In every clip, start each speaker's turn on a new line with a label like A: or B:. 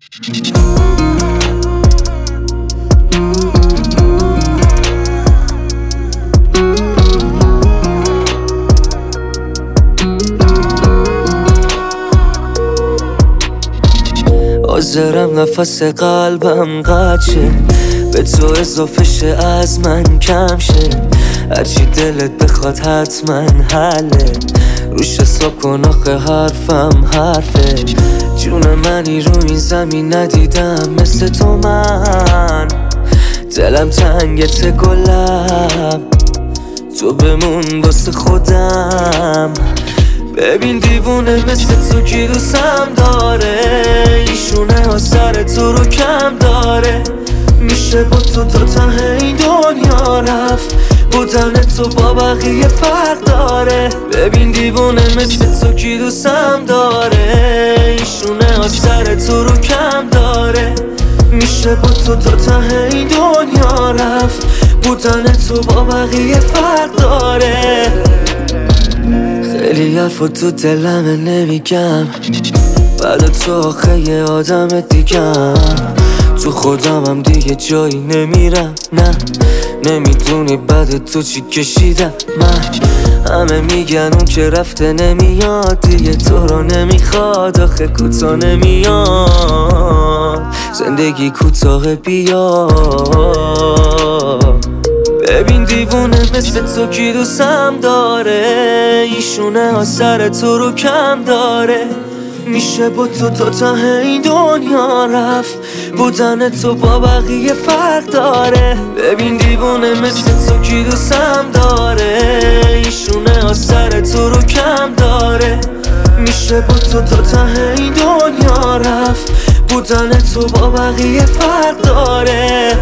A: حاضرم نفس قلبم قد شه، به تو اضافه شه از من کم شه، هرچی دلت بخواد حتما حله، روش حساب کن آخه حرفم حرفه. جون منی رو این زمین ندیدم مثل تو من، دلم تنگت گلم، تو بمون واسه خودم. ببین دیوونه مثل تو کی دوستم داره، ایشونه ها سر تو رو کم داره، میشه با تو تا ته این دنیا رفت، بودن تو با بقیه فرق داره. ببین دیوونه مثل تو کی دوستم داره، ایشونه ها سر تو رو کم داره، میشه با تو تا ته این دنیا رفت، بودن تو با بقیه فرق داره. خیلی حرفا تو دلمه نمیگم، بعد تو آخه یه آدم دیگم، تو خودمم دیگه جایی نمیرم. نه نمیدونی بعد تو چی کشیدم من، همه میگن اون که رفته نمیاد دیگه، تو رو نمیخواد آخه کوتا نمیاد، زندگی کوتاه بیاد. ببین دیوونه مثل تو کی دوستم داره، ایشونه ها سر تو رو کم داره، میشه با تو تا ته این دنیا رفت، بودن تو با بقیه فرق داره. ببین دیوونه مثل تو کی دوستم داره، ایشونه ها سر تو رو کم داره، میشه با تو تا ته این دنیا رفت، بودن تو با بقیه فرق داره.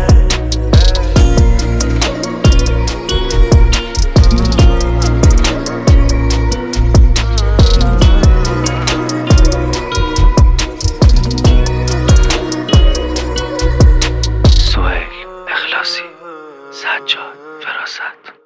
B: اخلاصی، سجاد، فراست.